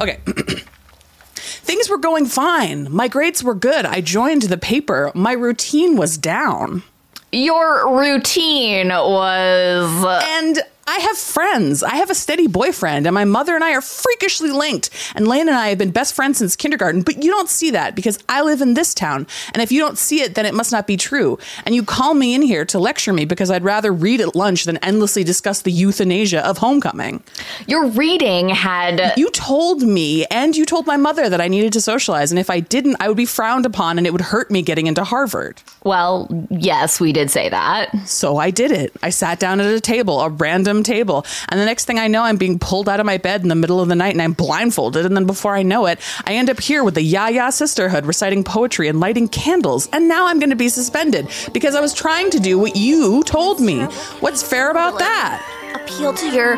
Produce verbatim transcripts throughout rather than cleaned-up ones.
Okay. Things were going fine. My grades were good. I joined the paper. My routine was down. Your routine was... And I have friends. I have a steady boyfriend, and my mother and I are freakishly linked. And Lane and I have been best friends since kindergarten, but you don't see that because I live in this town. And if you don't see it, then it must not be true. And you call me in here to lecture me because I'd rather read at lunch than endlessly discuss the euthanasia of homecoming. Your reading had... You told me, and you told my mother that I needed to socialize. And if I didn't, I would be frowned upon, and it would hurt me getting into Harvard. Well, yes, we did say that. So I did it. I sat down at a table, a random table. And the next thing I know, I'm being pulled out of my bed in the middle of the night and I'm blindfolded. And then before I know it, I end up here with the Yaya Sisterhood reciting poetry and lighting candles. And now I'm going to be suspended because I was trying to do what you told me. What's fair about that? Appeal to your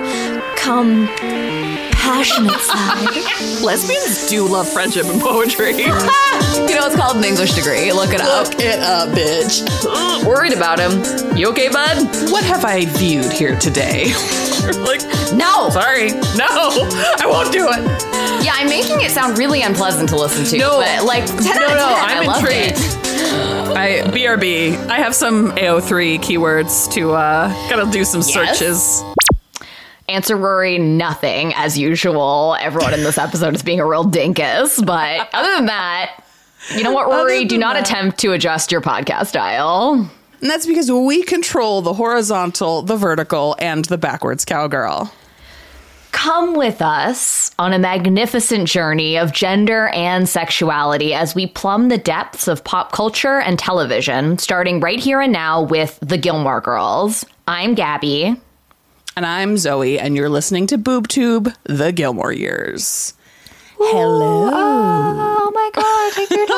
compassionate side. Lesbians do love friendship and poetry. You know, it's called an English degree. Look it up. Look it up, bitch. Ugh, worried about him. You okay, bud? What have I viewed here today? Like, no. Sorry. No, I won't do it. Yeah, I'm making it sound really unpleasant to listen to. No. But like, ten no, out of no, ten, I'm I loved intrigued. it. I B R B. I have some A O three keywords to uh gotta do some Yes. searches. Answer Rory, nothing as usual. Everyone in this episode is being a real dinkus. But other than that, you know what, Rory? Do not that. attempt to adjust your podcast dial. And that's because we control the horizontal, the vertical, and the backwards cowgirl. Come with us on a magnificent journey of gender and sexuality as we plumb the depths of pop culture and television, starting right here and now with The Gilmore Girls. I'm Gabby. And I'm Zoe, and you're listening to BoobTube, The Gilmore Years. Ooh, hello. Oh, my God, take your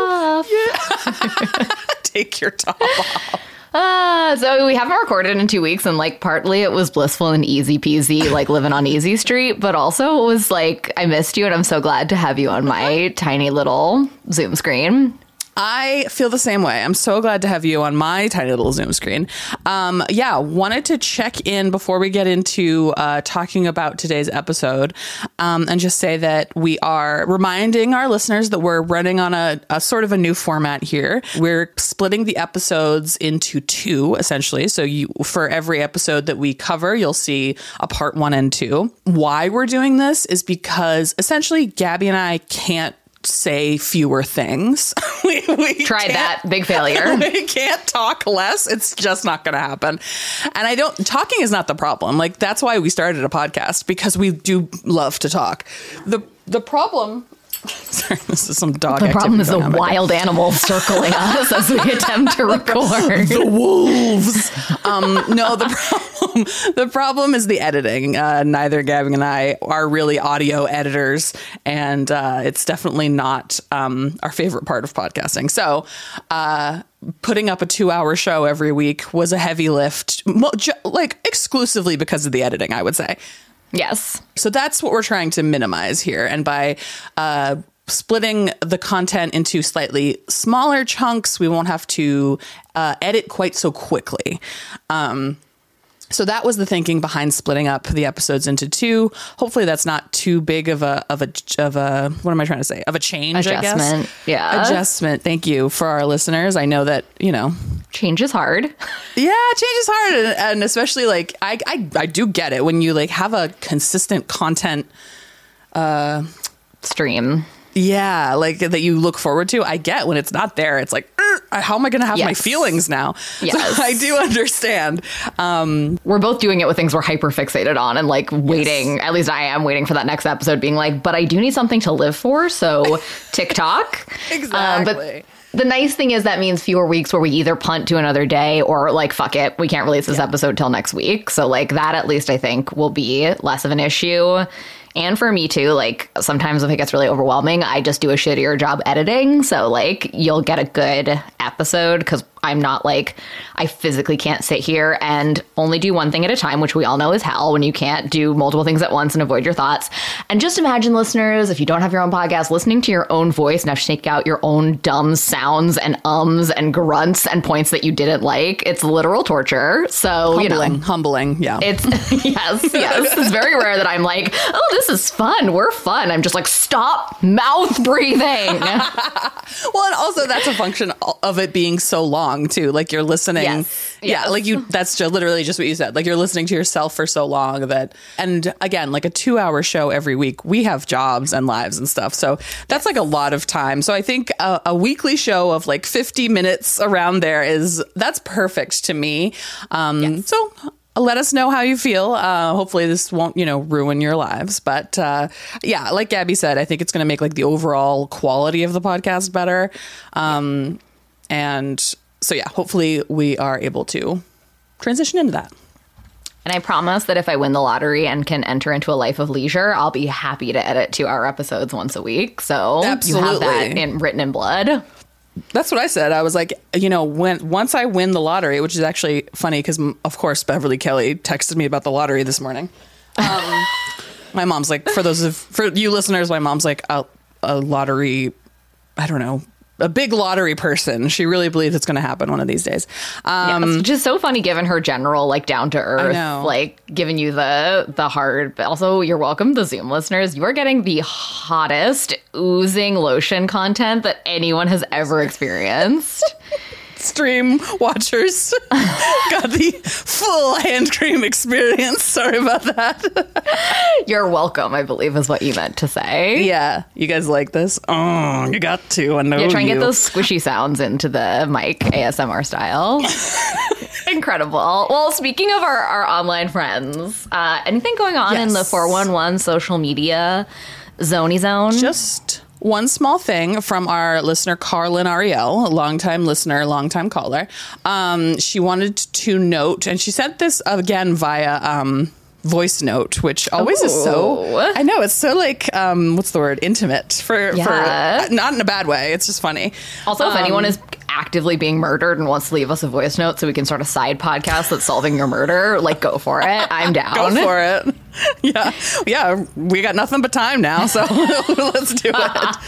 top off. Take your top off. Uh, so we haven't recorded in two weeks, and like partly it was blissful and easy peasy, like living on Easy Street, but also it was like I missed you, and I'm so glad to have you on my tiny little Zoom screen. I feel the same way. I'm so glad to have you on my tiny little Zoom screen. Um, yeah, wanted to check in before we get into uh, talking about today's episode um, and just say that we are reminding our listeners that we're running on a, a sort of a new format here. We're splitting the episodes into two, essentially. So you, for every episode that we cover, you'll see a part one and two. Why we're doing this is because essentially Gabby and I can't say fewer things. we, we Tried that. Big failure. We can't talk less. It's just not going to happen. And I don't, talking is not the problem. Like, that's why we started a podcast, because we do love to talk. The, the problem... Sorry, this is some dog The problem is a on wild animal circling us as we attempt to record. The wolves. Um, no, the problem the problem is the editing. Uh, neither Gabby and I are really audio editors, and uh, it's definitely not um, our favorite part of podcasting. So uh, putting up a two-hour show every week was a heavy lift, mo- ju- like exclusively because of the editing, I would say. Yes. So that's what we're trying to minimize here. And by uh, splitting the content into slightly smaller chunks, we won't have to uh, edit quite so quickly. Um, so that was the thinking behind splitting up the episodes into two. Hopefully that's not too big of a of a of a what am I trying to say? Of a change, Adjustment. I guess. Yeah. Adjustment. Thank you for our listeners. I know that, you know, change is hard. Yeah, change is hard. And, and especially like I, I I do get it when you like have a consistent content uh stream. Yeah, like that you look forward to. I get when it's not there. It's like, how am I going to have yes. my feelings now? Yes. So I do understand. Um, we're both doing it with things we're hyper fixated on and like waiting. Yes. At least I am waiting for that next episode being like, but I do need something to live for. So TikTok. Exactly. Um, but the nice thing is that means fewer weeks where we either punt to another day or like, fuck it, we can't release this yeah. episode till next week. So like that at least I think will be less of an issue. And for me too, like sometimes if it gets really overwhelming, I just do a shittier job editing. So like you'll get a good episode because I'm not like, I physically can't sit here and only do one thing at a time, which we all know is hell when you can't do multiple things at once and avoid your thoughts. And just imagine, listeners, if you don't have your own podcast, listening to your own voice and have to take out your own dumb sounds and ums and grunts and points that you didn't like. It's literal torture. So, humbling, you know, humbling. Yeah. It's yes, yes. It's very rare that I'm like, oh, this is fun. We're fun. I'm just like, stop mouth breathing. Well, and also that's a function of it being so long too. Like you're listening. Yes. Yeah. Yes. Like you, that's just literally just what you said. Like you're listening to yourself for so long that, and again, like a two hour show every week, we have jobs and lives and stuff. So that's like a lot of time. So I think a, a weekly show of like fifty minutes around there is, that's perfect to me. Um, Yes. So let us know how you feel. Uh, hopefully this won't, you know, ruin your lives. But uh, yeah, like Gabby said, I think it's going to make like the overall quality of the podcast better. Um, and so, yeah, hopefully we are able to transition into that. And I promise that if I win the lottery and can enter into a life of leisure, I'll be happy to edit two hour episodes once a week. So you have that Absolutely. in, written in blood. That's what I said. I was like, you know, when once I win the lottery, which is actually funny because, of course, Beverly Kelly texted me about the lottery this morning. Um, my mom's like, for those of for you listeners, my mom's like a, a lottery, I don't know, a big lottery person. She really believes it's going to happen one of these days. Um, Yes, which is so funny given her general, like, down to earth, know. like giving you the the hard. But also, you're welcome, the Zoom listeners. You are getting the hottest oozing lotion content that anyone has ever experienced. Stream watchers got the full hand cream experience. Sorry about that. You're welcome, I believe, is what you meant to say. Yeah, you guys like this? Oh, you got to. I know Yeah, try and you. get those squishy sounds into the mic, A S M R style. Incredible. Well, speaking of our, our online friends, uh, anything going on in the Yes. four one one social media zony zone? Just one small thing from our listener, Carlin Ariel, a longtime listener, longtime caller. Um, she wanted to note, and she sent this again via um, voice note, which always is so, Ooh. I know, it's so like, um, what's the word, intimate for, Yeah. for, not in a bad way. It's just funny. Also, if Um, anyone is actively being murdered and wants to leave us a voice note so we can start a side podcast that's solving your murder, like, go for it. I'm down. Go for it. Yeah. Yeah. We got nothing but time now. So let's do it.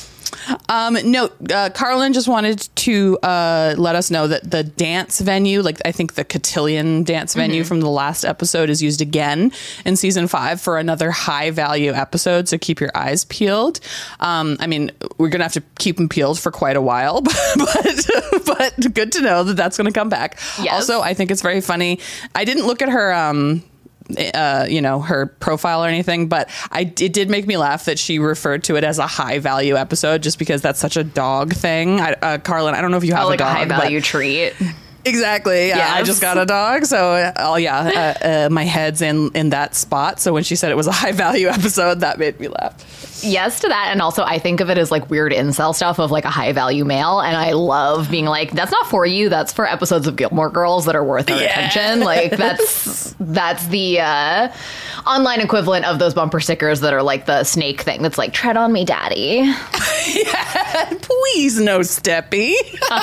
Um, no, uh, Carlin just wanted to uh, let us know that the dance venue, like I think the cotillion dance venue Mm-hmm. from the last episode is used again in season five for another high value episode. So keep your eyes peeled. Um, I mean, we're going to have to keep them peeled for quite a while, but, but, but good to know that that's going to come back. Yes. Also, I think it's very funny. I didn't look at her, um, uh, you know, her profile or anything, but I, it did make me laugh that she referred to it as a high value episode just because that's such a dog thing. I, uh, Carlin, I don't know if you have Oh, like a a dog. high but- value treat. Exactly. Yeah, I Yes. just got a dog, so uh, oh yeah, uh, uh, my head's in in that spot. So when she said it was a high value episode, that made me laugh. Yes to that. And also, I think of it as like weird incel stuff of like a high value male. And I love being like, that's not for you. That's for episodes of Gilmore Girls that are worth our Yeah. attention. Like, that's that's the uh, online equivalent of those bumper stickers that are like the snake thing that's like, tread on me, daddy. Please, no steppy.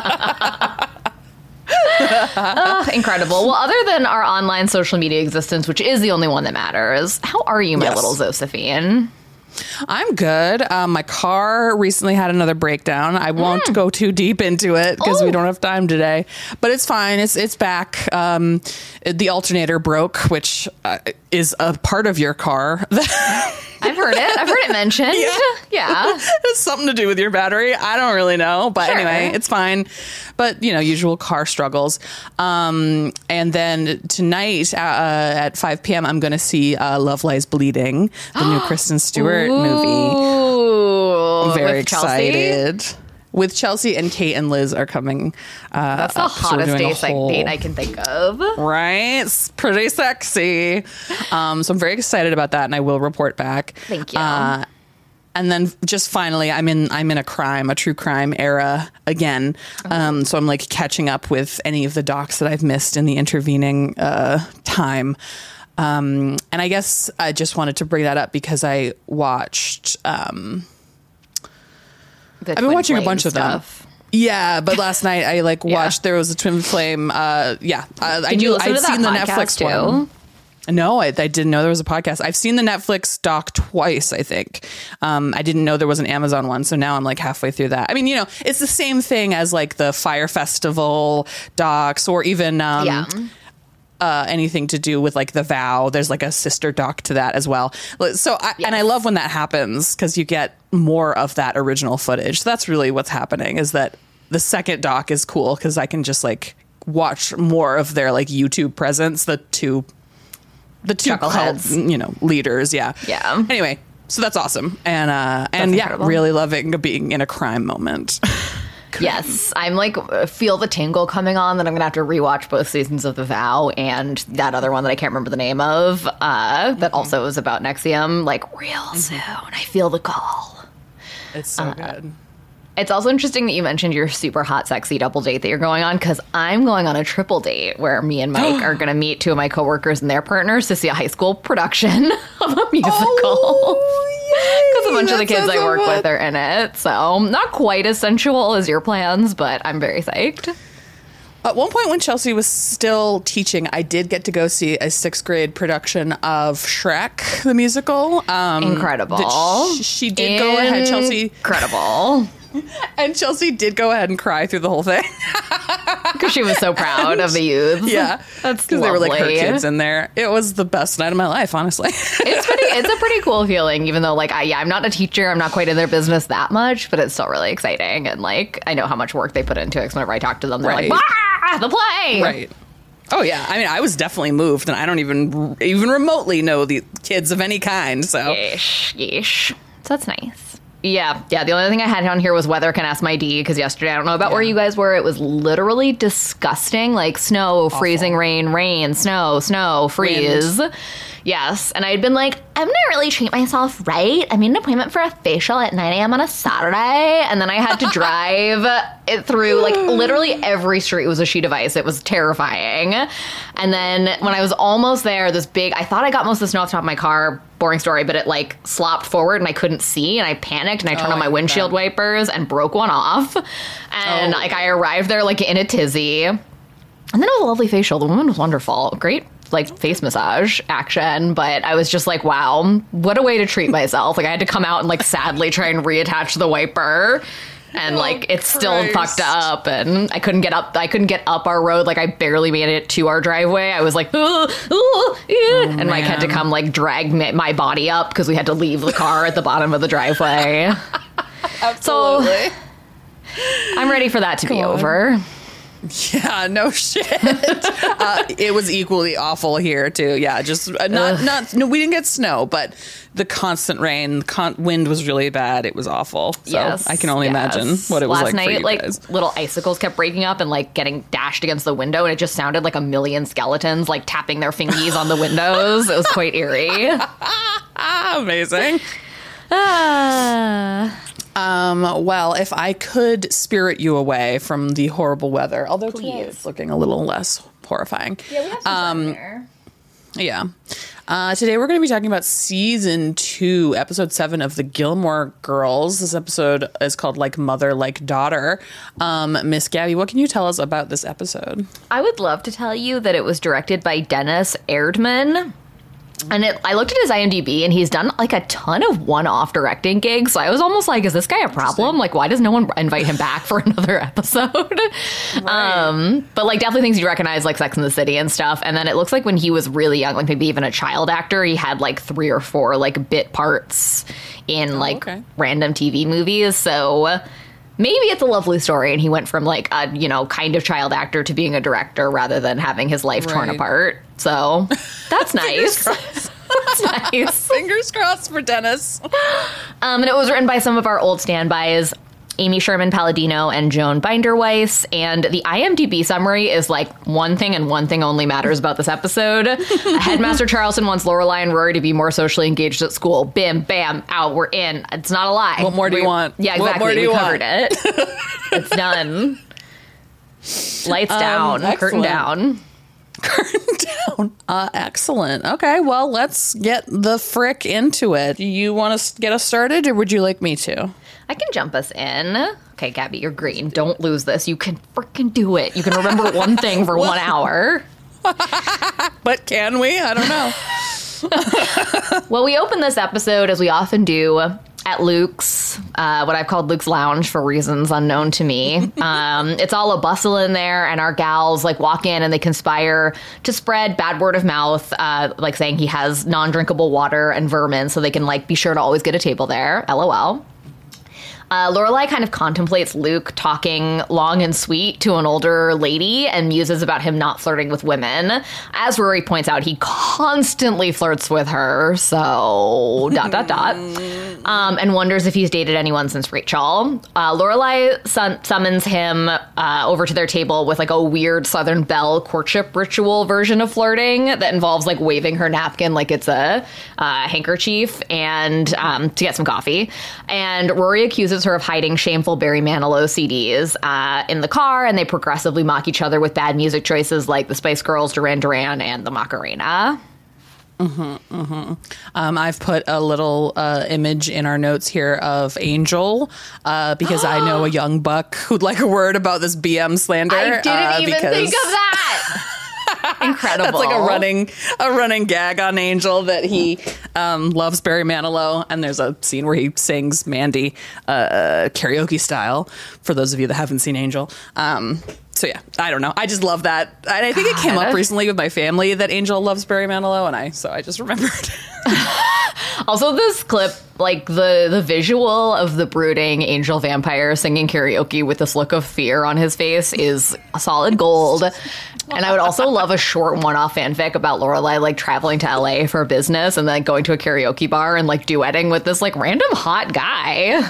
Oh, incredible. Well, other than our online social media existence, which is the only one that matters, how are you, my Yes. little Josephine? I'm good. Um, my car recently had another breakdown. I won't go too deep into it because Oh. we don't have time today. But it's fine. It's it's back. Um, the alternator broke, which uh, is a part of your car. I've heard it. I've heard it mentioned. Yeah. Yeah. It's something to do with your battery. I don't really know, but Sure. anyway, it's fine. But you know, usual car struggles. Um, and then tonight uh, at five p.m., I'm going to see uh, Love Lies Bleeding, the new Kristen Stewart movie. Ooh, I'm very with Chelsea? excited. With Chelsea and Kate and Liz are coming. Uh, That's the up, so we're hottest doing a date, like, whole- date I can think of. Right? It's pretty sexy. Um, so I'm very excited about that, and I will report back. Thank you. Uh, and then just finally, I'm in I'm in a crime, a true crime era again. Um, so I'm like catching up with any of the docs that I've missed in the intervening uh, time. Um, and I guess I just wanted to bring that up because I watched. Um, The I've been Twin watching a Flame bunch of them. stuff. Yeah, but last night I like Yeah. watched. There was a Twin Flame. Uh, yeah, uh, I Did you knew listen I'd to that seen the podcast Netflix too? one. No, I, I didn't know there was a podcast. I've seen the Netflix doc twice, I think. Um, I didn't know there was an Amazon one, so now I'm like halfway through that. I mean, you know, it's the same thing as like the Fire Festival docs, or even um, Yeah. uh, anything to do with like The Vow. There's like a sister doc to that as well. So, I, and I love when that happens because you get more of that original footage. So that's really what's happening, is that the second doc is cool because I can just like watch more of their like YouTube presence, the two the two cult, Chuckleheads. you know, leaders. Yeah. Yeah. Anyway, so that's awesome. And, uh, and yeah, incredible. really loving being in a crime moment. Yes, I'm like feel the tingle coming on that I'm gonna have to rewatch both seasons of The Vow and that other one that I can't remember the name of. Uh, that also is about N X I V M. Like real soon, I feel the call. It's so good. It's also interesting that you mentioned your super hot, sexy double date that you're going on, because I'm going on a triple date where me and Mike are going to meet two of my coworkers and their partners to see a high school production of a musical. Because a bunch of the kids I work with are in it. So not quite as sensual as your plans, but I'm very psyched. At one point when Chelsea was still teaching, I did get to go see a sixth grade production of Shrek, the musical. Um, Incredible. that She, she did go ahead, Chelsea. Incredible. And Chelsea did go ahead and cry through the whole thing. Because she was so proud of the youth. Yeah. That's Because they were like her lovely. kids in there. It was the best night of my life, honestly. It's pretty. It's a pretty cool feeling, even though, like, I, yeah, I'm not a teacher. I'm not quite in their business that much, but it's still really exciting. And like, I know how much work they put into it. Because whenever I talk to them, they're Right. like, "Ah, the play!" Right. Oh yeah. I mean, I was definitely moved, and I don't even even remotely know the kids of any kind. So Yeesh, yeesh. So that's nice. Yeah, yeah. The only thing I had on here was weather can ask my D, because yesterday, I don't know about where you guys were. It was literally disgusting. Like snow, freezing rain, rain, snow, snow, freeze. Yes. And I had been like, I'm going to really treat myself right. I made an appointment for a facial at nine a.m. on a Saturday. And then I had to drive it through, like, literally every street was a sheet of ice. It was terrifying. And then when I was almost there, this big, I thought I got most of the snow off the top of my car. Boring story, but it, like, slopped forward and I couldn't see. And I panicked and I turned Oh, on my I windshield bet. wipers and broke one off. And, Oh. like, I arrived there, like, in a tizzy. And then it was a lovely facial. The woman was wonderful. Great, like, face massage action. But I was just like, wow, what a way to treat myself. Like, I had to come out and, like, sadly try and reattach the wiper. And, Oh, like, it's still Christ. fucked up. And I couldn't get up. I couldn't get up our road. Like, I barely made it to our driveway. I was like, ooh, ooh, yeah. And Mike had to man. come, like, drag me, my body up because we had to leave the car at the bottom of the driveway. absolutely. I'm ready for that to be God. over. Yeah, no shit. uh, it was equally awful here too. Yeah, just uh, not not. No, we didn't get snow, but the constant rain, the con- wind was really bad. It was awful. So Yes, I can only yes. imagine what it was Last like night, for you like guys. little icicles kept breaking up and like getting dashed against the window, and it just sounded like a million skeletons like tapping their fingies on the windows. It was quite eerie. Ah, amazing. Ah. Um, well, if I could spirit you away from the horrible weather, although today Please. it's looking a little less horrifying. Yeah, we have some um, there. Yeah. Uh, today we're going to be talking about season two, episode seven of the Gilmore Girls. This episode is called Like Mother, Like Daughter. Um, Miss Gabby, what can you tell us about this episode? I would love to tell you that it was directed by Dennis Erdman. And it, I looked at his IMDb, and he's done like a ton of one-off directing gigs. So I was almost like, "Is this guy a problem? Like, why does no one invite him back for another episode?" Um, but like, definitely things you recognize, like Sex and the City and stuff. And then it looks like when he was really young, like maybe even a child actor, he had like three or four like bit parts in like okay. random T V movies. So maybe it's a lovely story, and he went from like a, you know, kind of child actor to being a director rather than having his life torn Right. apart. So that's nice. That's nice. Fingers crossed for Dennis. Um, and it was written by some of our old standbys, Amy Sherman Palladino and Joan Binderweiss. And the IMDb summary is like one thing and one thing only matters about this episode. Headmaster Charleston wants Lorelai and Rory to be more socially engaged at school. Bim, bam, out, we're in. It's not a lie. What more do you We- want? Yeah, What exactly. more do we you covered want? it. It's done. Lights down, curtain excellent. down. Curtain down. Uh, excellent. Okay, well, let's get the frick into it. Do you want to get us started, or would you like me to? I can jump us in. Okay, Gabby, you're green. Don't lose this. You can freaking do it. You can remember one thing for one hour. But can we? I don't know. Well, we open this episode, as we often do, at Luke's, uh, what I've called Luke's Lounge for reasons unknown to me. Um, it's all a bustle in there, and our gals like walk in and they conspire to spread bad word of mouth, uh, like saying he has non-drinkable water and vermin, so they can like be sure to always get a table there. LOL. Uh, Lorelai kind of contemplates Luke talking long and sweet to an older lady and muses about him not flirting with women. As Rory points out, he constantly flirts with her, so dot, dot, dot. Um, and wonders if he's dated anyone since Rachel. Uh, Lorelai sun- summons him uh, over to their table with like a weird Southern Belle courtship ritual version of flirting that involves like waving her napkin like it's a uh, handkerchief and um, to get some coffee. And Rory accuses her of hiding shameful Barry Manilow C Ds uh, in the car, and they progressively mock each other with bad music choices like the Spice Girls, Duran Duran, and the Macarena. Mm-hmm, mm-hmm. Um, I've put a little uh, image in our notes here of Angel uh, because I know a young buck who'd like a word about this B M slander. I didn't uh, even because... think of that. Incredible. That's like a running a running gag on Angel that he um, loves Barry Manilow, and there's a scene where he sings Mandy uh, karaoke style. For those of you that haven't seen Angel, um, so yeah, I don't know. I just love that. And I think God. It came up recently with my family that Angel loves Barry Manilow, and I so I just remembered. Also, this clip, like the the visual of the brooding angel vampire singing karaoke with this look of fear on his face is solid gold. And I would also love a short one-off fanfic about Lorelai like traveling to L A for business and then going to a karaoke bar and like duetting with this like random hot guy.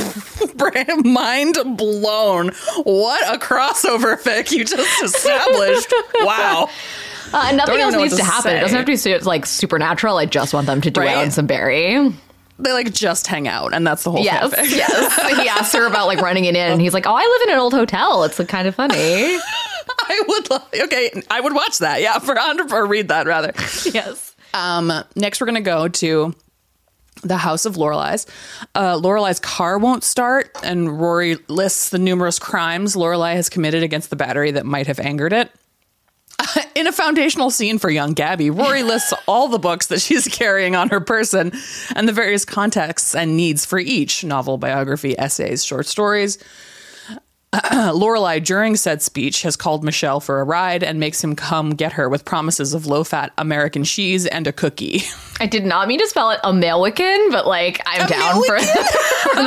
Mind blown. What a crossover fic you just established. Wow. Uh, nothing else needs to, to happen. Say. It doesn't have to be su- like supernatural. I just want them to duet right? on some Barry. They like just hang out, and that's the whole yes, fanfic. Yes. He asks her about like running it in, and he's like, "Oh, I live in an old hotel. It's like, kind of funny." I would love, okay, I would watch that. Yeah, for hundred or read that rather. Yes. Um. Next, we're gonna go to the house of Lorelai's. Uh, Lorelai's car won't start, and Rory lists the numerous crimes Lorelai has committed against the battery that might have angered it. In a foundational scene for young Gabby, Rory lists all the books that she's carrying on her person and the various contexts and needs for each: novel, biography, essays, short stories. Uh, Lorelai, during said speech, has called Michelle for a ride and makes him come get her with promises of low-fat American cheese and a cookie. I did not mean to spell it American, but like I'm American? down for, for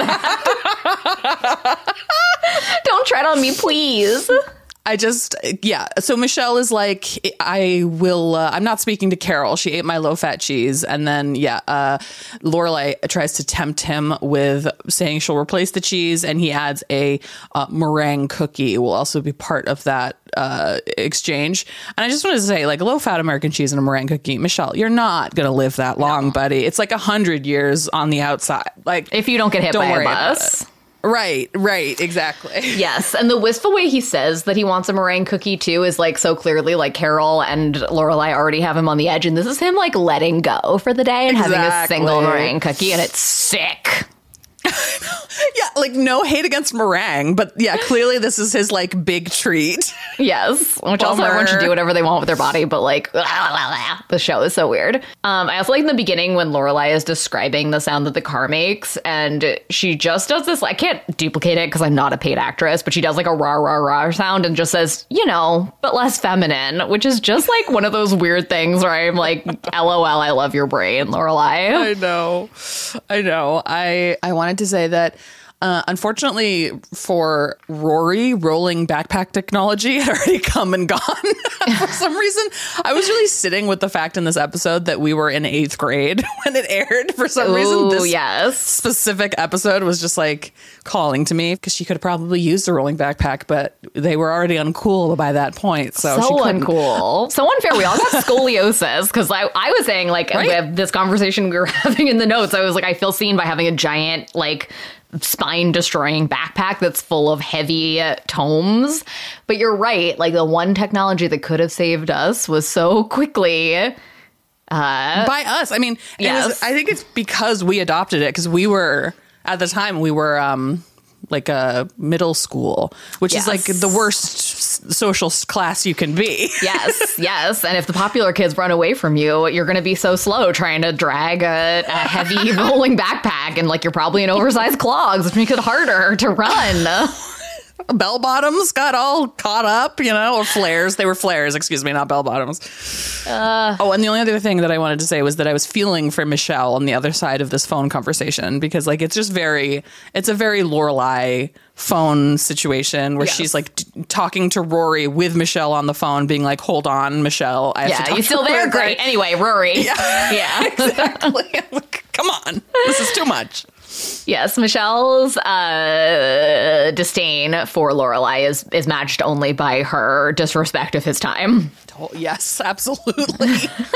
that. Don't tread on me, please. I just, yeah. So Michelle is like, I will, uh, I'm not speaking to Carol. She ate my low-fat cheese. And then, yeah, uh, Lorelai tries to tempt him with saying she'll replace the cheese. And he adds a uh, meringue cookie will also be part of that uh, exchange. And I just wanted to say, like, low-fat American cheese and a meringue cookie, Michelle, you're not going to live that long, no. buddy. It's like a hundred years on the outside. Like, if you don't get hit don't by worry a bus. Right, right, exactly. Yes, and the wistful way he says that he wants a meringue cookie too is like so clearly like Carol and Lorelai already have him on the edge, and this is him like letting go for the day and exactly. having a single meringue cookie, and it's sick. Yeah, like no hate against meringue, but yeah, clearly this is his like big treat. Yes, which Bummer. Also everyone should do whatever they want with their body, but like blah, blah, blah. The show is so weird. Um, I also like in the beginning when Lorelai is describing the sound that the car makes, and she just does this. I can't duplicate it because I'm not a paid actress, but she does like a rah rah rah sound and just says, you know, but less feminine, which is just like one of those weird things where I'm like, LOL, I love your brain, Lorelai. I know, I know. I I wanted to say that. Uh, unfortunately for Rory, rolling backpack technology had already come and gone for some reason. I was really sitting with the fact in this episode that we were in eighth grade when it aired. For some Ooh, reason, this yes. specific episode was just like calling to me because she could have probably used a rolling backpack, but they were already uncool by that point. So, so she couldn't. uncool. So unfair. We all got scoliosis because I, I was saying like right? this conversation we were having in the notes. I was like, I feel seen by having a giant like spine destroying backpack that's full of heavy tomes. But you're right. Like, the one technology that could have saved us was so quickly uh, by us. I mean, it yes. was, I think it's because we adopted it, because we were, at the time, we were um, like a middle school, which yes. is like the worst social class you can be. Yes, yes. And if the popular kids run away from you, you're going to be so slow trying to drag a, a heavy rolling backpack, and like you're probably in oversized clogs, which make it harder to run. Bell bottoms got all caught up, you know, or flares. They were flares, excuse me, not bell bottoms. Uh, oh, and the only other thing that I wanted to say was that I was feeling for Michelle on the other side of this phone conversation, because like it's just very, it's a very Lorelai phone situation where yes. she's like t- talking to Rory with Michelle on the phone, being like, "Hold on, Michelle, I have yeah, to talk you still to there? Rory." Great. Anyway, Rory. Yeah, yeah, exactly. Come on, this is too much. Yes, Michelle's uh, disdain for Lorelai is is matched only by her disrespect of his time. Yes, absolutely.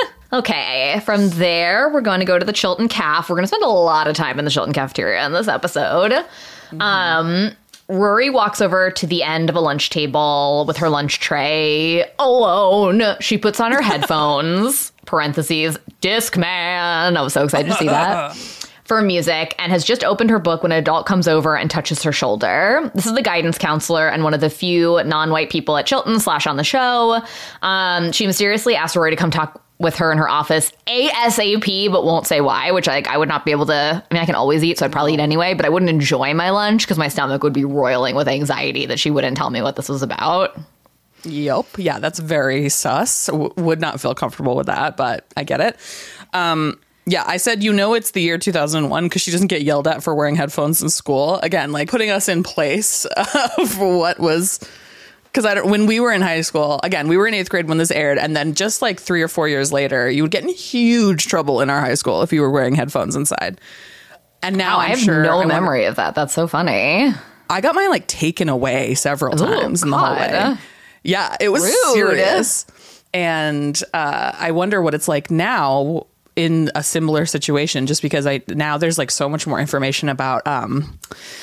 Okay, from there, we're going to go to the Chilton Caf. We're going to spend a lot of time in the Chilton cafeteria in this episode. Mm-hmm. Um, Rory walks over to the end of a lunch table with her lunch tray alone. She puts on her headphones, parentheses, Discman. I was so excited to see that. For music, and has just opened her book when an adult comes over and touches her shoulder. This is the guidance counselor and one of the few non-white people at Chilton slash on the show. Um, she mysteriously asked Rory to come talk with her in her office ASAP, but won't say why, which like I would not be able to. I mean, I can always eat, so I'd probably eat anyway, but I wouldn't enjoy my lunch because my stomach would be roiling with anxiety that she wouldn't tell me what this was about. Yep. Yeah, that's very sus. W- would not feel comfortable with that, but I get it. Um, Yeah, I said, you know, it's the year two thousand one because she doesn't get yelled at for wearing headphones in school. Again, like putting us in place of what was, because I don't, when we were in high school, again, we were in eighth grade when this aired. And then just like three or four years later, you would get in huge trouble in our high school if you were wearing headphones inside. And now oh, I'm I have sure no I memory wonder, of that. That's so funny. I got mine like taken away several Ooh, times in the God. hallway. Yeah, it was Rude. serious. And uh, I wonder what it's like now in a similar situation, just because I now there's like so much more information about um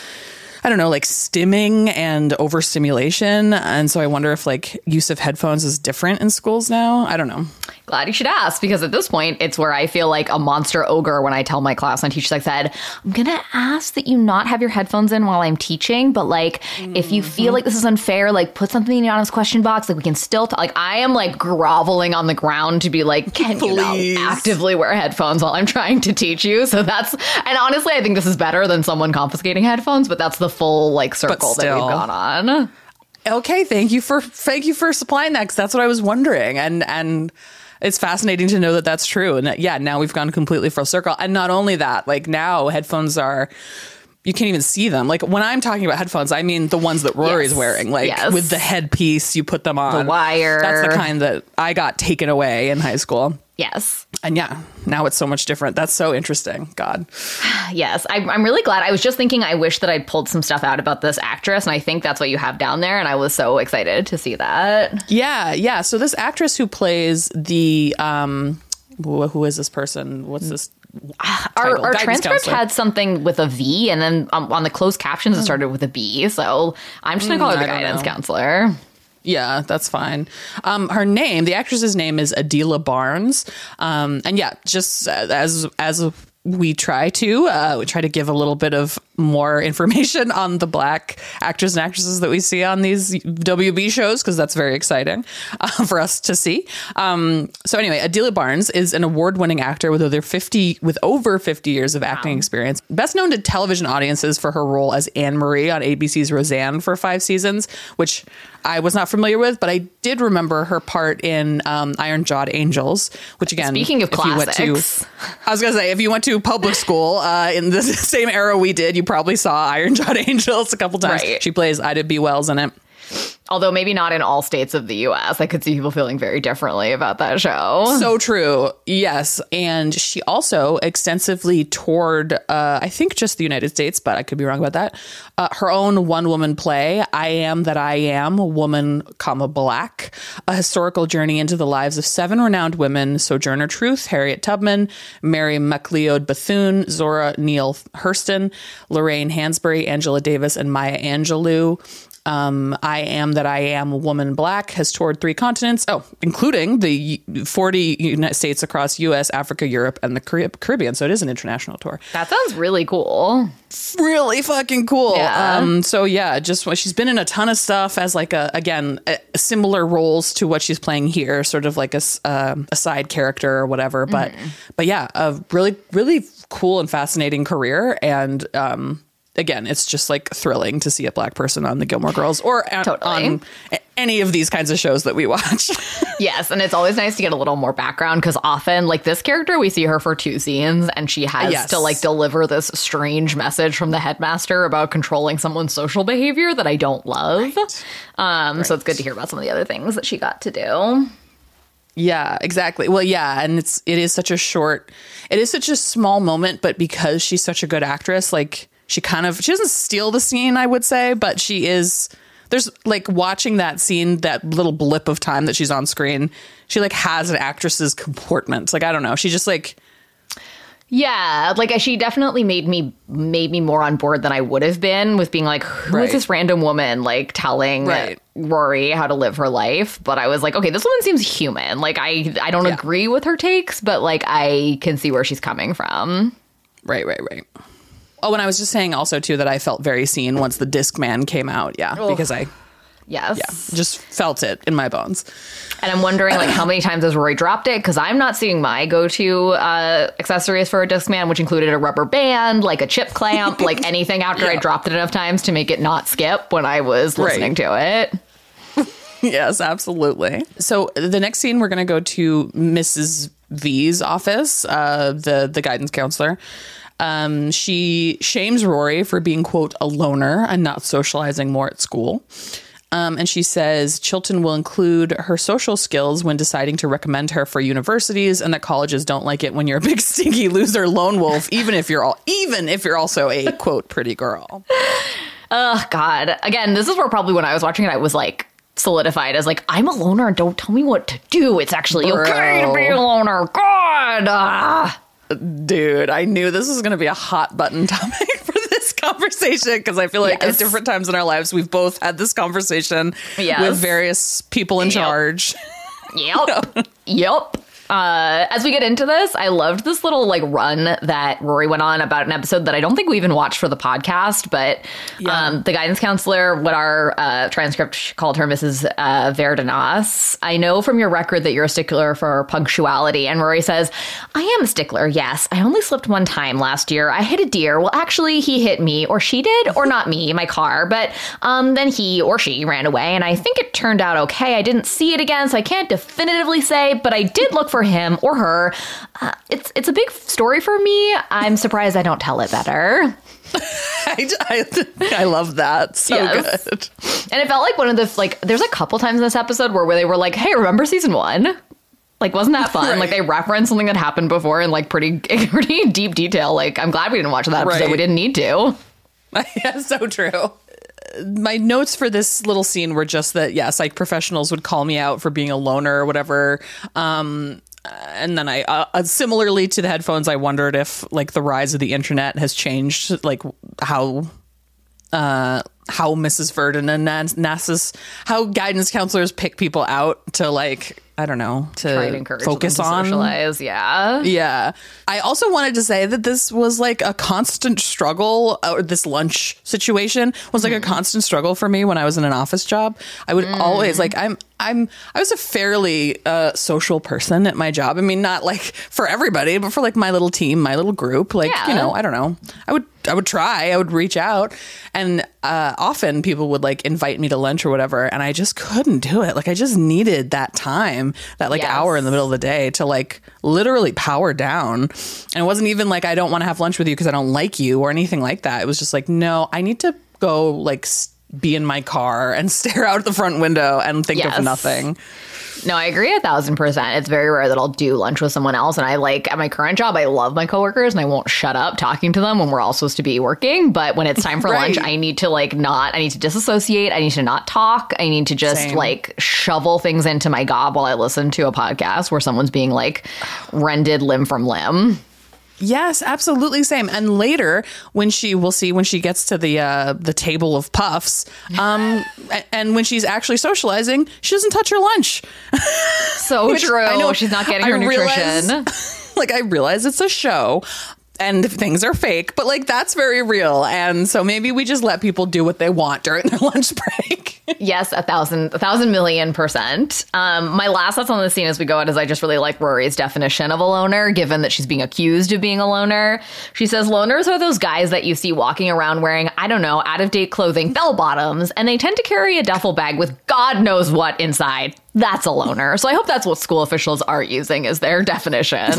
I don't know, like stimming and overstimulation. And so I wonder if like use of headphones is different in schools now. I don't know. Glad you should ask, because at this point, it's where I feel like a monster ogre when I tell my class, my teacher's like said, I'm going to ask that you not have your headphones in while I'm teaching. But like, mm-hmm. if you feel like this is unfair, like put something in the honest question box. Like we can still talk. Like I am like groveling on the ground to be like, can you not actively wear headphones while I'm trying to teach you? So that's, and honestly, I think this is better than someone confiscating headphones, but that's the full like circle that we've gone on. Okay, thank you for thank you for supplying that, because that's what I was wondering, and and it's fascinating to know that that's true. And that, yeah, now we've gone completely full circle. And not only that, like now headphones are, you can't even see them. Like when I'm talking about headphones, I mean the ones that Rory's yes. wearing, like yes. with the headpiece, you put them on. The wire. That's the kind that I got taken away in high school. Yes. And yeah, now it's so much different. That's so interesting. God. Yes. I, I'm really glad. I was just thinking, I wish that I'd pulled some stuff out about this actress. And I think that's what you have down there. And I was so excited to see that. Yeah. Yeah. So this actress who plays the, um, who, who is this person? What's this? Our, our transcript counselor. had something with a V, and then um, on the closed captions, it started with a B. So I'm just going to call her the guidance counselor. Yeah, that's fine. Um, her name, the actress's name is Adela Barnes. Um, and yeah, just as as we try to, uh, we try to give a little bit of more information on the Black actors and actresses that we see on these W B shows, because that's very exciting uh, for us to see. Um, so anyway, Adela Barnes is an award-winning actor with over fifty with over fifty years of acting wow. experience. Best known to television audiences for her role as Anne Marie on A B C's Roseanne for five seasons, which I was not familiar with, but I did remember her part in um, Iron Jawed Angels, which again, speaking of if classics, you went to, I was going to say, if you went to public school uh, in the same era we did, you probably saw Iron Jawed Angels a couple times. Right. She plays Ida B. Wells in it. Although maybe not in all states of the U S. I could see people feeling very differently about that show. So true. Yes. And she also extensively toured, uh, I think just the United States, but I could be wrong about that. Uh, her own one-woman play, I Am That I Am, Woman, comma, Black, a historical journey into the lives of seven renowned women, Sojourner Truth, Harriet Tubman, Mary MacLeod Bethune, Zora Neale Hurston, Lorraine Hansberry, Angela Davis, and Maya Angelou. Um, I Am That I Am, Woman Black has toured three continents, oh, including the forty United States across U S, Africa, Europe, and the Caribbean. So it is an international tour. That sounds really cool. Really fucking cool. Yeah. Um, so yeah, just she's been in a ton of stuff as like a, again, a, similar roles to what she's playing here, sort of like a, uh, a side character or whatever. But, mm. but yeah, a really, really cool and fascinating career. And, um, again, it's just like thrilling to see a Black person on the Gilmore Girls or a- totally. on any of these kinds of shows that we watch. Yes, and it's always nice to get a little more background because often, like this character, we see her for two scenes and she has yes. to like deliver this strange message from the headmaster about controlling someone's social behavior that I don't love. Right. Um, right. So it's good to hear about some of the other things that she got to do. Yeah, exactly. Well, yeah, and it's it is such a short, it is such a small moment, but because she's such a good actress, like she kind of, she doesn't steal the scene, I would say, but she is, there's like watching that scene, that little blip of time that she's on screen, she like has an actress's comportment. Like, I don't know. She just like. Yeah, like she definitely made me made me more on board than I would have been with being like, who right. is this random woman like telling right. Rory how to live her life? But I was like, okay, this woman seems human. Like I I don't yeah. agree with her takes, but like I can see where she's coming from. Right, right, right. Oh, and I was just saying also, too, that I felt very seen once the Discman came out. Yeah, Ugh. because I yes, yeah, just felt it in my bones. And I'm wondering, like, how many times has Rory dropped it? Because I'm not seeing my go-to uh, accessories for a Discman, which included a rubber band, like a chip clamp, like anything after yeah. I dropped it enough times to make it not skip when I was listening right. to it. Yes, absolutely. So the next scene, we're going to go to Missus V's office, uh, the, the guidance counselor. Um, she shames Rory for being, quote, a loner and not socializing more at school. Um, and she says Chilton will include her social skills when deciding to recommend her for universities and that colleges don't like it when you're a big stinky loser lone wolf, even if you're all even if you're also a, quote, pretty girl. Oh, God. Again, this is where probably when I was watching it, I was like solidified as like, I'm a loner and don't tell me what to do. It's actually Bro. okay to be a loner. God. Ah. Dude, I knew this was going to be a hot button topic for this conversation because I feel like yes. at different times in our lives, we've both had this conversation yes. with various people in yep. charge. Yep. Yep. Uh, as we get into this, I loved this little like run that Rory went on about an episode that I don't think we even watched for the podcast, but yeah. um, the guidance counselor, what our uh, transcript called her Missus Uh, Verdenas. I know from your record that you're a stickler for punctuality. And Rory says, I am a stickler, yes. I only slipped one time last year. I hit a deer. Well, actually, he hit me, or she did, or not me, my car. But um, then he or she ran away, and I think it turned out okay. I didn't see it again, so I can't definitively say, but I did look for him or her. Uh, it's it's a big story for me. I'm surprised I don't tell it better. I, I, I love that. So yes. good. And it felt like one of the, like, there's a couple times in this episode where, where they were like, hey, remember season one? Like, wasn't that fun? Right. Like, they referenced something that happened before in, like, pretty pretty deep detail. Like, I'm glad we didn't watch that episode. Right. We didn't need to. Yeah, so true. My notes for this little scene were just that, yes, like, professionals would call me out for being a loner or whatever. Um, and then I, uh, similarly to the headphones, I wondered if, like, the rise of the internet has changed, like, how... Uh, how Missus Verdenas, how guidance counselors pick people out to, like, I don't know, to try and encourage focus them to on. Socialize, yeah. Yeah. I also wanted to say that this was like a constant struggle, or this lunch situation was like mm. a constant struggle for me when I was in an office job. I would mm. always, like, I'm, I'm, I was a fairly uh, social person at my job. I mean, not like for everybody, but for like my little team, my little group. Like, yeah. you know, I don't know. I would, I would try, I would reach out, and uh, often people would like invite me to lunch or whatever, and I just couldn't do it. Like, I just needed that time, that like yes. hour in the middle of the day to like literally power down. And it wasn't even like, I don't want to have lunch with you because I don't like you or anything like that. It was just like, no, I need to go like st- be in my car and stare out the front window and think Yes. of nothing. No, I agree a thousand percent. It's very rare that I'll do lunch with someone else. And I like at my current job, I love my coworkers and I won't shut up talking to them when we're all supposed to be working. But when it's time for Right. lunch, I need to like not, I need to disassociate. I need to not talk. I need to just Same. like shovel things into my gob while I listen to a podcast where someone's being like rended limb from limb. Yes, absolutely same. And later, when she will see when she gets to the uh, the table of puffs, um, a- and when she's actually socializing, she doesn't touch her lunch. So Which true. I know- She's not getting I her realize- nutrition. Like, I realize it's a show and things are fake, but like that's very real. And so maybe we just let people do what they want during their lunch break. Yes, a thousand, a thousand million percent. Um, my last thoughts on the scene as we go out is I just really like Rory's definition of a loner, given that she's being accused of being a loner. She says loners are those guys that you see walking around wearing, I don't know, out of date clothing, bell bottoms, and they tend to carry a duffel bag with God knows what inside. That's a loner. So I hope that's what school officials are using as their definition.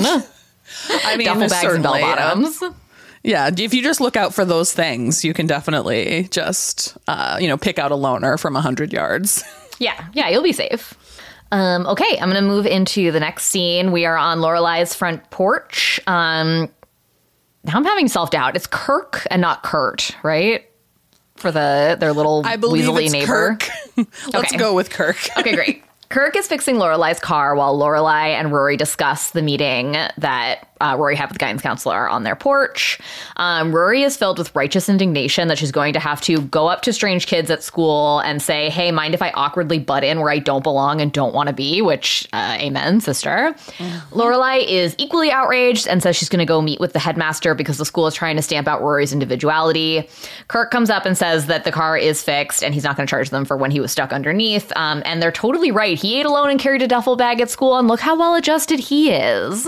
I mean, Duffel bags and bell certainly, yeah. bottoms. Yeah, if you just look out for those things, you can definitely just, uh, you know, pick out a loner from one hundred yards. Yeah, yeah, you'll be safe. Um, okay, I'm going to move into the next scene. We are on Lorelai's front porch. Um, now I'm having self-doubt. It's Kirk and not Kurt, right? For the their little I believe weaselly it's neighbor. Kirk. Let's Okay. go with Kirk. Okay, great. Kirk is fixing Lorelai's car while Lorelai and Rory discuss the meeting that uh, Rory had with the guidance counselor on their porch. Um, Rory is filled with righteous indignation that she's going to have to go up to strange kids at school and say, hey, mind if I awkwardly butt in where I don't belong and don't want to be, which, uh, amen, sister. Mm-hmm. Lorelai is equally outraged and says she's going to go meet with the headmaster because the school is trying to stamp out Rory's individuality. Kirk comes up and says that the car is fixed and he's not going to charge them for when he was stuck underneath. Um, and they're totally right. He ate alone and carried a duffel bag at school, and look how well adjusted he is.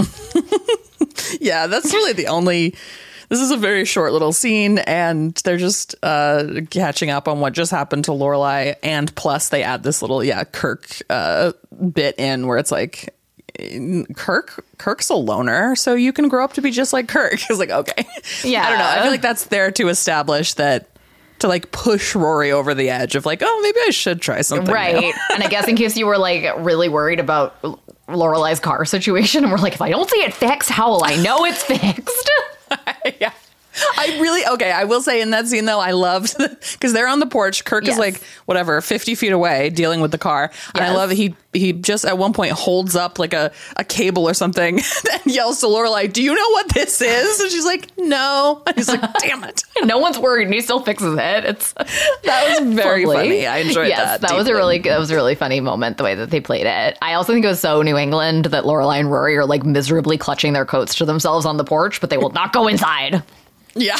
Yeah, that's really the only. This is a very short little scene, and they're just uh, catching up on what just happened to Lorelai, and plus they add this little yeah Kirk uh, bit in where it's like Kirk Kirk's a loner, so you can grow up to be just like Kirk. It's like okay, Yeah. I don't know. I feel like that's there to establish that. To like push Rory over the edge of like, oh, maybe I should try something. Right. new. And I guess in case you were like really worried about Lorelai's car situation, and we're like, if I don't see it fixed, how will I know it's fixed? Yeah. I really, okay, I will say in that scene, though, I loved, because they're on the porch. Kirk Yes. is like, whatever, fifty feet away dealing with the car. And I Yes. love that he he just at one point holds up like a, a cable or something and yells to Lorelai, do you know what this is? And she's like, no. And he's like, damn it. No one's worried, and he still fixes it. It's That was very Totally. funny. I enjoyed yes, that. that was a deeply. really that was a really funny moment the way that they played it. I also think it was so New England that Lorelai and Rory are like miserably clutching their coats to themselves on the porch, but they will not go inside. Yeah.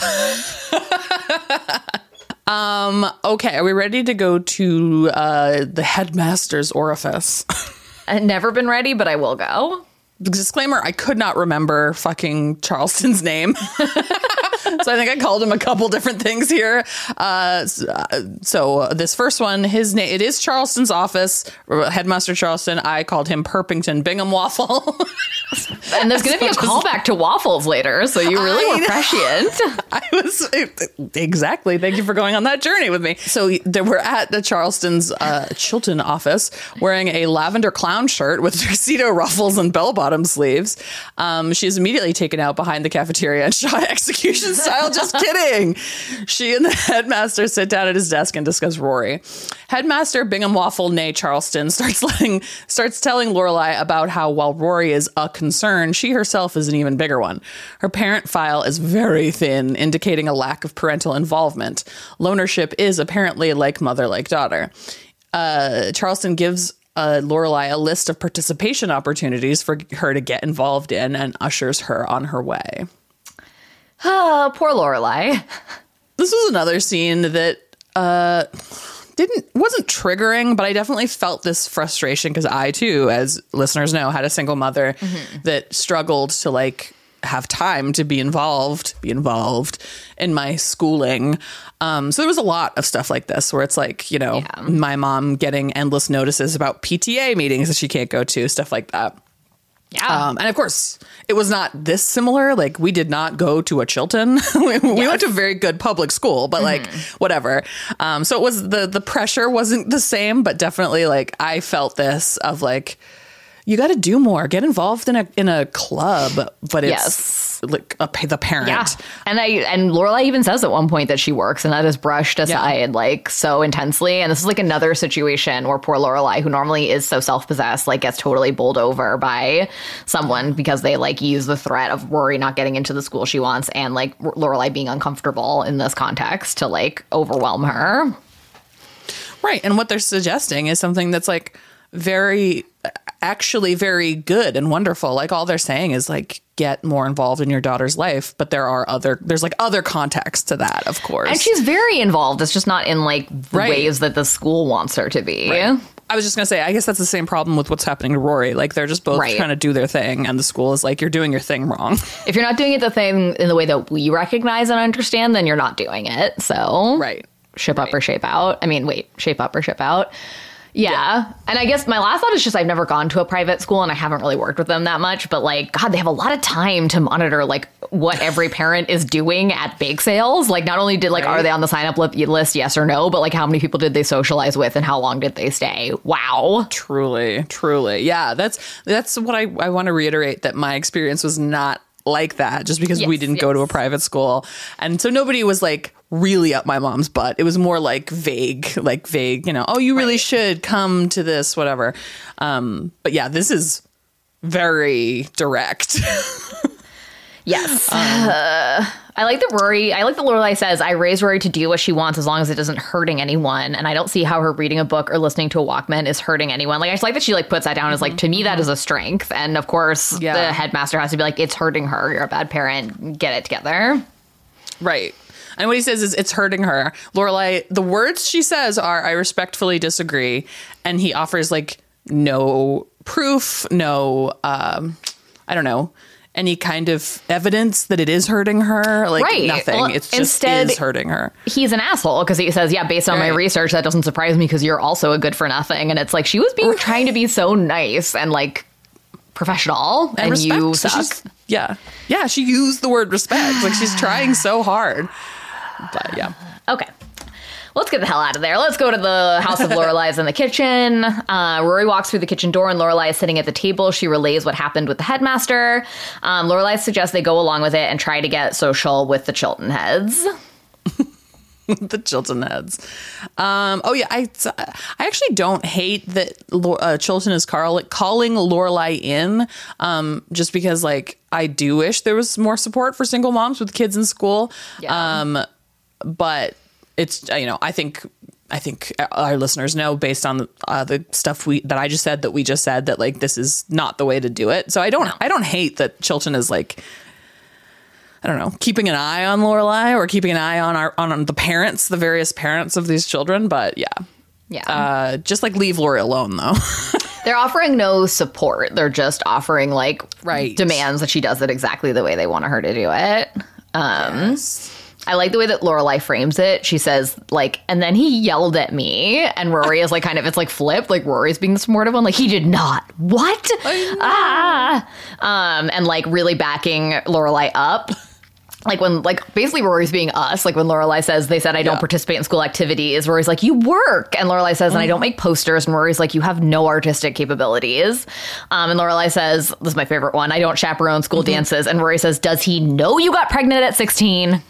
um. Okay, are we ready to go to uh, the headmaster's orifice? I've never been ready, but I will go. Disclaimer, I could not remember fucking Charleston's name. So I think I called him a couple different things here. Uh, so this first one, his name, it is Charleston's office, Headmaster Charleston. I called him Perpington Bingham Waffle. And there's going to be a callback to waffles later, so you really I were know. prescient. I was exactly. Thank you for going on that journey with me. So they were at the Charleston's uh, Chilton office wearing a lavender clown shirt with tuxedo ruffles and bell-bottom sleeves. Um, she is immediately taken out behind the cafeteria and shot execution style. Just kidding. She and the headmaster sit down at his desk and discuss Rory. Headmaster Bingham Waffle, nay Charleston, starts letting starts telling Lorelai about how while Rory is a concern, she herself is an even bigger one. Her parent file is very thin, indicating a lack of parental involvement. Lonership is apparently like mother, like daughter. Uh, Charleston gives uh, Lorelai a list of participation opportunities for her to get involved in and ushers her on her way. Oh, poor Lorelai. This was another scene that uh, didn't wasn't triggering, but I definitely felt this frustration because I too, as listeners know, had a single mother mm-hmm. that struggled to like have time to be involved, be involved in my schooling. Um, so there was a lot of stuff like this where it's like, you know, Yeah. my mom getting endless notices about P T A meetings that she can't go to, stuff like that. Yeah. Um, and of course, it was not this similar. Like, we did not go to a Chilton. we we Yes. went to a very good public school, but like, whatever. Um, so it was the the pressure wasn't the same, but definitely like I felt this of like, you got to do more, get involved in a in a club, but it's Yes. like a, the parent. Yeah. And I and Lorelai even says at one point that she works, and that is brushed aside like so intensely. And this is like another situation where poor Lorelai, who normally is so self-possessed, like gets totally bowled over by someone because they like use the threat of Rory not getting into the school she wants and like Lorelai being uncomfortable in this context to like overwhelm her. Right. And what they're suggesting is something that's like very, actually very good and wonderful. Like all they're saying is like, get more involved in your daughter's life. But there are other, there's like other context to that, of course. And she's very involved. It's just not in like the Right. ways that the school wants her to be. Right. I was just going to say, I guess that's the same problem with what's happening to Rory. Like they're just both Right. trying to do their thing. And the school is like, you're doing your thing wrong. If you're not doing it the thing in the way that we recognize and understand, then you're not doing it. So Right. ship up or shape out. I mean, wait, shape up or ship out. Yeah. yeah. And I guess my last thought is just I've never gone to a private school and I haven't really worked with them that much. But like, God, they have a lot of time to monitor like what every parent is doing at bake sales. Like not only did like, Right. are they on the sign up li- list? Yes or no. But like how many people did they socialize with and how long did they stay? Wow. Truly, truly. Yeah, that's that's what I, I want to reiterate, that my experience was not like that just because we Yes, didn't go to a yes. private school. And so nobody was like really up my mom's butt. It was more like vague, like vague, you know, oh, you really Right. should come to this, whatever. Um, but yeah, this is very direct. Yes. Uh, I like that Rory, I like that Lorelai says, I raise Rory to do what she wants as long as it isn't hurting anyone. And I don't see how her reading a book or listening to a Walkman is hurting anyone. Like, I just like that she like puts that down as like, to me, that is a strength. And of course, Yeah. the headmaster has to be like, it's hurting her. You're a bad parent. Get it together. Right. And what he says is it's hurting her. Lorelai, the words she says are, I respectfully disagree. And he offers like no proof, no, um, I don't know, any kind of evidence that it is hurting her. Like Right. nothing. Well, it's just instead- is hurting her. He's an asshole because he says, yeah, based on my Right. research, that doesn't surprise me because you're also a good for nothing. And it's like, she was being trying to be so nice and like professional and, And, you respect. So suck. she's- yeah. Yeah. She used the word respect. Like she's trying so hard. But yeah. Okay. Let's get the hell out of there. Let's go to the house of Lorelai's in the kitchen. Uh, Rory walks through the kitchen door and Lorelai is sitting at the table. She relays what happened with the headmaster. Um, Lorelai suggests they go along with it and try to get social with the Chilton heads. The Chilton heads. Um, oh yeah, I I actually don't hate that Lo- uh, Chilton is Carl, calling Lorelai in, um, just because like I do wish there was more support for single moms with kids in school. Yeah. Um, but it's, you know, I think I think our listeners know based on uh, the stuff we that I just said that we just said that like this is not the way to do it. So I don't No. I don't hate that Chilton is like, I don't know, keeping an eye on Lorelai or keeping an eye on our on the parents, the various parents of these children. But yeah, Yeah. uh, just like leave Lori alone, though. They're offering no support. They're just offering like Right. demands that she does it exactly the way they want her to do it. Um, I like the way that Lorelai frames it. She says, like, and then he yelled at me. And Rory is like, kind of, it's like flipped. Like, Rory's being the supportive one. Like, he did not. What? Ah. Um, and like, really backing Lorelai up. Like, when, like, basically Rory's being us. Like, when Lorelai says, they said, I don't Yeah. participate in school activities. Rory's like, you work. And Lorelai says, and I don't make posters. And Rory's like, you have no artistic capabilities. Um, and Lorelai says, this is my favorite one, I don't chaperone school dances. And Rory says, does he know you got pregnant at sixteen?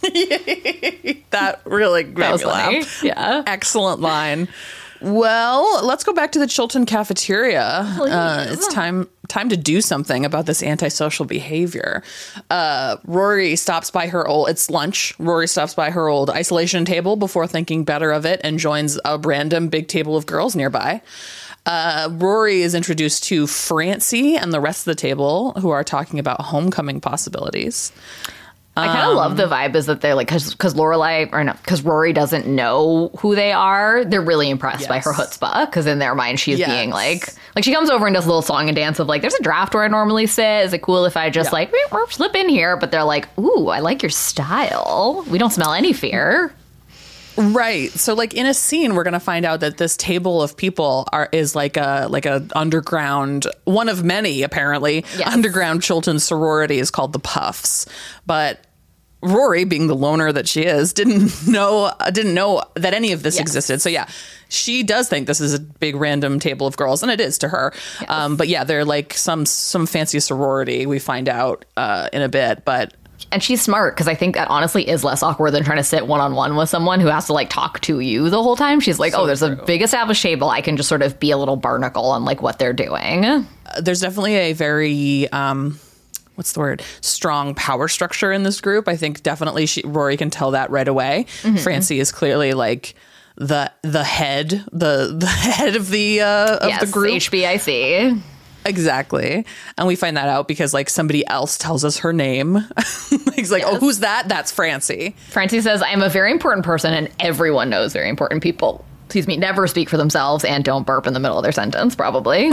That really made That was me funny. laugh. Yeah. Excellent line. Well, let's go back to the Chilton cafeteria. Uh, it's time time to do something about this antisocial behavior. Uh, Rory stops by her old, it's lunch. Rory stops by her old isolation table before thinking better of it and joins a random big table of girls nearby. Uh, Rory is introduced to Francie and the rest of the table, who are talking about homecoming possibilities. I kind of love the vibe is that they're like, because because Lorelai, or no, because Rory doesn't know who they are. They're really impressed by her Yes. chutzpah because in their mind she's Yes. being like, like she comes over and does a little song and dance of like, there's a draft where I normally sit. Is it cool if I just Yeah. like meep, meep, slip in here? But they're like, ooh, I like your style. We don't smell any fear. Right. So like in a scene, we're going to find out that this table of people are is like a like a underground, one of many apparently, yes. underground Chilton sorority is called the Puffs. But Rory, being the loner that she is, didn't know didn't know that any of this yes. existed. So yeah, she does think this is a big random table of girls, and it is to her. Yes. Um, but yeah, they're like some some fancy sorority. We find out uh, in a bit, but. And she's smart, because I think that honestly is less awkward than trying to sit one-on-one with someone who has to like talk to you the whole time. She's like, so oh, there's true. a big established table. I can just sort of be a little barnacle on like what they're doing. Uh, there's definitely a very, um, what's the word? Strong power structure in this group. I think definitely she, Rory can tell that right away. Mm-hmm. Francie is clearly like the the head, the the head of the uh, of yes, the group. H B I C. Exactly. And we find that out because like somebody else tells us her name. He's like, yes. oh, who's that? That's Francie. Francie says, I'm a very important person and everyone knows very important people. Excuse me, never speak for themselves and don't burp in the middle of their sentence, probably.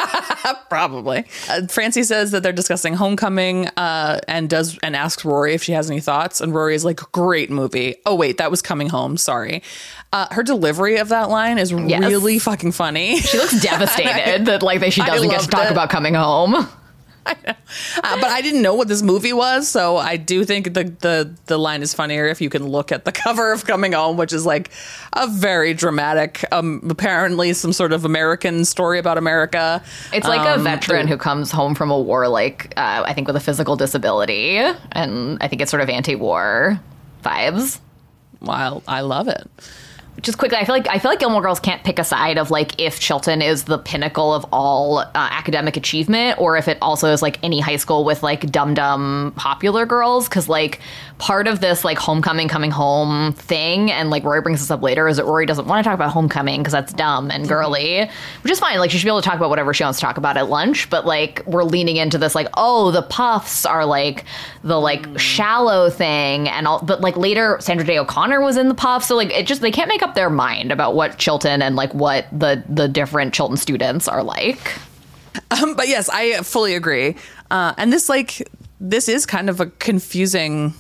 Probably. Uh, Francie says that they're discussing Homecoming uh, and does and asks Rory if she has any thoughts. And Rory is like, great movie. Oh, wait, that was Coming Home. Sorry. Uh, her delivery of that line is yes. really fucking funny. She looks devastated that like that she doesn't get to talk it. about coming home. I know. Uh, but I didn't know what this movie was, so I do think the, the the line is funnier if you can look at the cover of Coming Home, which is like a very dramatic, um, apparently some sort of American story about America. It's like um, a veteran who comes home from a war, like uh, I think with a physical disability, and I think it's sort of anti-war vibes. Wow, I love it. Just quickly, I feel like I feel like Gilmore Girls can't pick a side of like if Chilton is the pinnacle of all uh, academic achievement, or if it also is like any high school with like dumb dumb popular girls. Because like part of this like homecoming coming home thing, and like Rory brings this up later, is that Rory doesn't want to talk about homecoming because that's dumb and girly, which is fine. Like she should be able to talk about whatever she wants to talk about at lunch. But like we're leaning into this like, oh, the Puffs are like the like mm. shallow thing, and all. But like later, Sandra Day O'Connor was in the Puffs, so like it just they can't make up their mind about what Chilton and like what the the different Chilton students are like. Um, but yes, I fully agree. Uh, and this like this is kind of a confusing.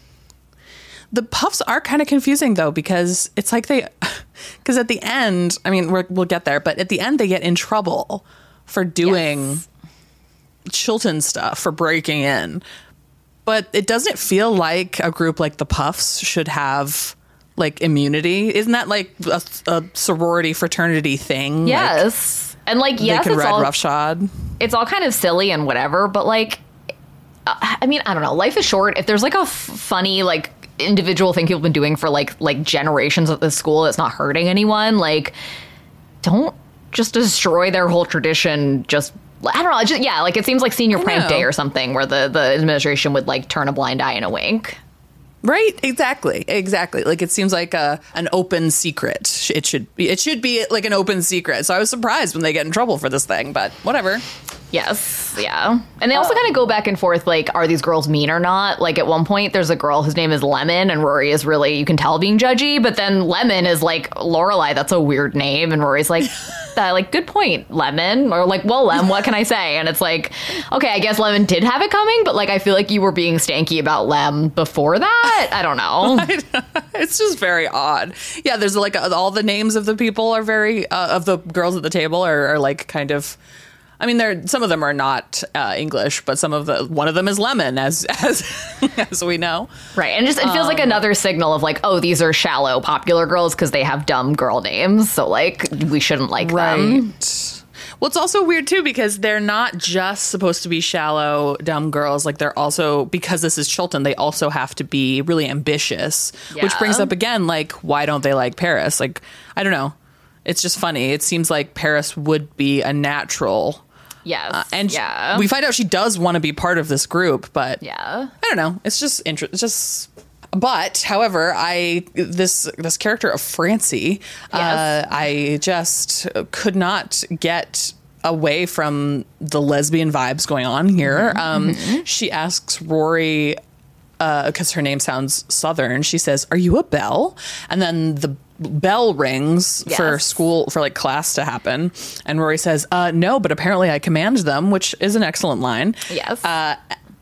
The Puffs are kind of confusing though, because it's like they, because at the end, I mean, we're, we'll get there, but at the end they get in trouble for doing yes. Chilton stuff, for breaking in. But it doesn't feel like a group like the Puffs should have like immunity. Isn't that like a, a sorority fraternity thing? Yes. Like, and like, yes, they can it's ride all roughshod. It's all kind of silly and whatever, but like, I mean, I don't know. Life is short. If there's like a f- funny, like individual thing people have been doing for like, like generations at this school that's not hurting anyone, like don't just destroy their whole tradition. Just, I don't know. Just, yeah. Like it seems like senior prank day or something where the, the administration would like turn a blind eye and a wink. Right, exactly, exactly. Like it seems like a an open secret. It should be. It should be like an open secret. So I was surprised when they get in trouble for this thing, but whatever. Yes, yeah. And they also uh, kind of go back and forth, like, are these girls mean or not? Like, at one point, there's a girl whose name is Lemon, and Rory is really, you can tell, being judgy, but then Lemon is like, Lorelai, that's a weird name, and Rory's like, uh, like, good point, Lemon, or like, well, Lem, what can I say? And it's like, okay, I guess Lemon did have it coming, but like, I feel like you were being stanky about Lem before that. I don't know. It's just very odd. Yeah, there's like, all the names of the people are very, uh, of the girls at the table are, are like, kind of, I mean, there some of them are not uh, English, but some of the one of them is Lemon, as as as we know, right? And just it feels um, like another signal of like, oh, these are shallow popular girls because they have dumb girl names, so like we shouldn't like right. them. Well, it's also weird too because they're not just supposed to be shallow, dumb girls. Like they're also, because this is Chilton, they also have to be really ambitious, yeah. which brings up again, like, why don't they like Paris? Like, I don't know. It's just funny. It seems like Paris would be a natural. Yes. Uh, and yeah. she, we find out she does want to be part of this group, but yeah, I don't know. It's just interesting. It's just, but however, I, this, this character of Francie, yes. uh, I just could not get away from the lesbian vibes going on here. Mm-hmm. Um, mm-hmm. She asks Rory, uh, because her name sounds Southern. She says, "Are you a belle?" And then the bell rings yes. for school, for like class to happen, and Rory says, uh no, but apparently I command them, which is an excellent line. Yes. Uh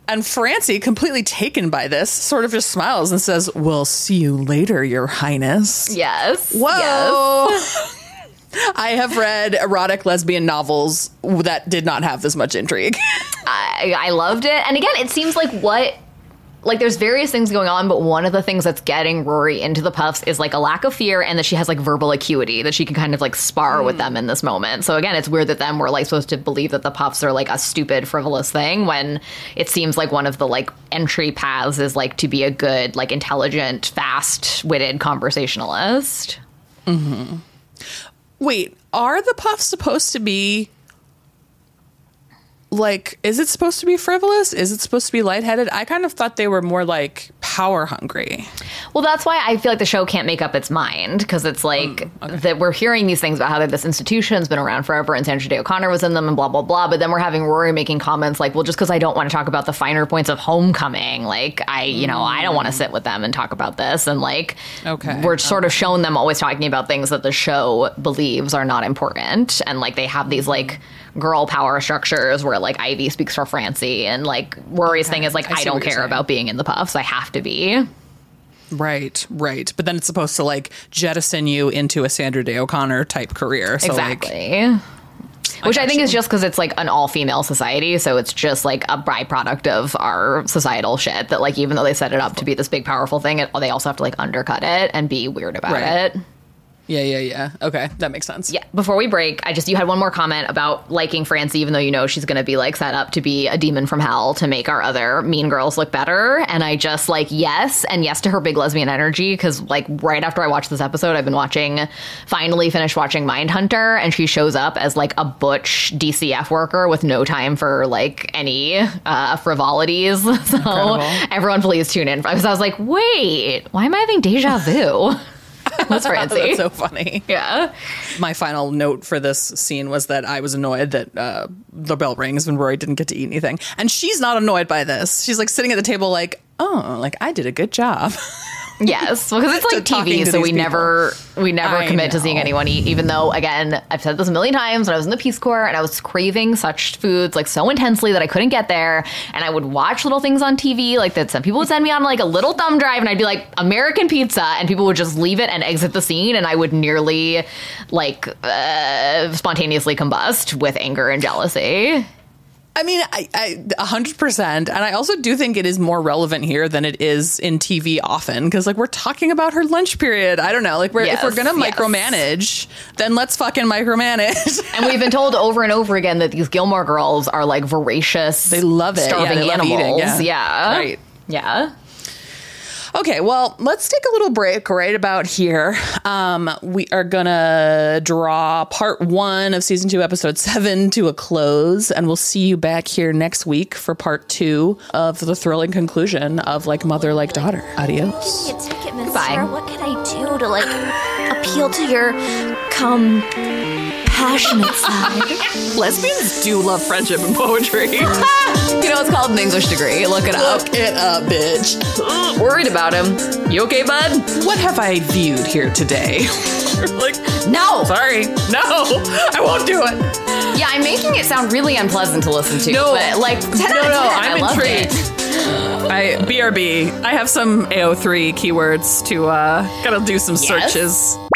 And Francie, completely taken by this, sort of just smiles and says, "We'll see you later, Your Highness." Yes. Whoa. Yes. I have read erotic lesbian novels that did not have this much intrigue. I, I loved it. And again, it seems like what... Like, there's various things going on, but one of the things that's getting Rory into the puffs is, like, a lack of fear and that she has, like, verbal acuity, that she can kind of, like, spar mm. with them in this moment. So, again, it's weird that them were, like, supposed to believe that the puffs are, like, a stupid, frivolous thing when it seems like one of the, like, entry paths is, like, to be a good, like, intelligent, fast-witted conversationalist. Mm-hmm. Wait, are the puffs supposed to be... Like, is it supposed to be frivolous? Is it supposed to be lightheaded? I kind of thought they were more like power hungry. Well, that's why I feel like the show can't make up its mind, because it's like mm, okay. that we're hearing these things about how this institution's been around forever and Sandra Day O'Connor was in them and blah, blah, blah. But then we're having Rory making comments like, well, just because I don't want to talk about the finer points of Homecoming, like, I, you know, I don't want to sit with them and talk about this. And like, okay. we're sort okay. of showing them always talking about things that the show believes are not important. And like, they have these like girl power structures where like Ivy speaks for Francie and like Rory's okay. thing is like, I, I don't care about being in the puffs. I have to be. Right, right. But then it's supposed to like jettison you into a Sandra Day O'Connor type career. So, exactly. Like, Which I, I think you. is just because it's like an all-female society, so it's just like a byproduct of our societal shit that like even though they set it up to be this big powerful thing, it, they also have to like undercut it and be weird about right. it. Yeah, yeah, yeah. Okay, that makes sense. Yeah. Before we break, I just, you had one more comment about liking Francie, even though you know she's going to be like set up to be a demon from hell to make our other mean girls look better. And I just like, yes, and yes to her big lesbian energy. Cause like right after I watched this episode, I've been watching, finally finished watching Mindhunter, and she shows up as like a butch D C F worker with no time for like any uh, frivolities. So Incredible. Everyone please tune in. Because I was like, wait, why am I having deja vu? That's Francie. That's so funny. Yeah. My final note for this scene was that I was annoyed that uh, the bell rings when Rory didn't get to eat anything. And she's not annoyed by this. She's like sitting at the table like, oh, like I did a good job. Yes, because it's like T V, so we people. never we never I commit know. to seeing anyone eat, even though, again, I've said this a million times when I was in the Peace Corps and I was craving such foods like so intensely that I couldn't get there, and I would watch little things on T V like that some people would send me on like a little thumb drive and I'd be like, American pizza, and people would just leave it and exit the scene, and I would nearly like uh, spontaneously combust with anger and jealousy. I mean, I, I, a hundred percent. And I also do think it is more relevant here than it is in T V often. Because, like, we're talking about her lunch period. I don't know. Like, we're, yes, if we're going to yes. micromanage, then let's fucking micromanage. And we've been told over and over again that these Gilmore Girls are, like, voracious. They love it. Starving yeah, they animals. love eating. Yeah. yeah. Right. Yeah. Okay, well, let's take a little break right about here. Um, we are going to draw part one of season two, episode seven to a close, and we'll see you back here next week for part two of the thrilling conclusion of Like Mother, Like Daughter. Adios. Give me a ticket, Miss Goodbye. Sarah. What can I do to, like, appeal to your, come, passionate side? Lesbians do love friendship and poetry. You know, it's called an English degree. Look it up. Look it up, bitch. Worried about him. You okay, bud? What have I viewed here today? Like, no. Sorry. No, I won't do it. Yeah, I'm making it sound really unpleasant to listen to. No. But like, ten no, out of no, ten, I'm I intrigued. I B R B. I have some A O three keywords to uh gotta do some Yes? searches.